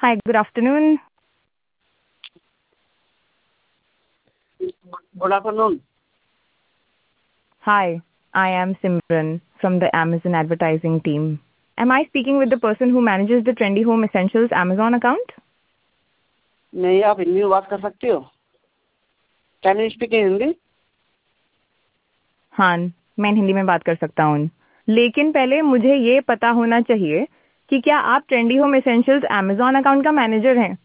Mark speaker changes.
Speaker 1: Hi, good afternoon.
Speaker 2: Good afternoon.
Speaker 1: Hi, I am Simran from the Amazon advertising team. Am I speaking with the person who manages the Trendy Home Essentials Amazon account?
Speaker 2: नहीं, आप हिंदी में बात कर सकते हो? Can you speak in Hindi?
Speaker 1: हाँ, मैं हिंदी में बात कर सकता हूँ। लेकिन पहले मुझे ये पता होना चाहिए कि क्या आप trendy home essentials Amazon account का मैनेजर हैं?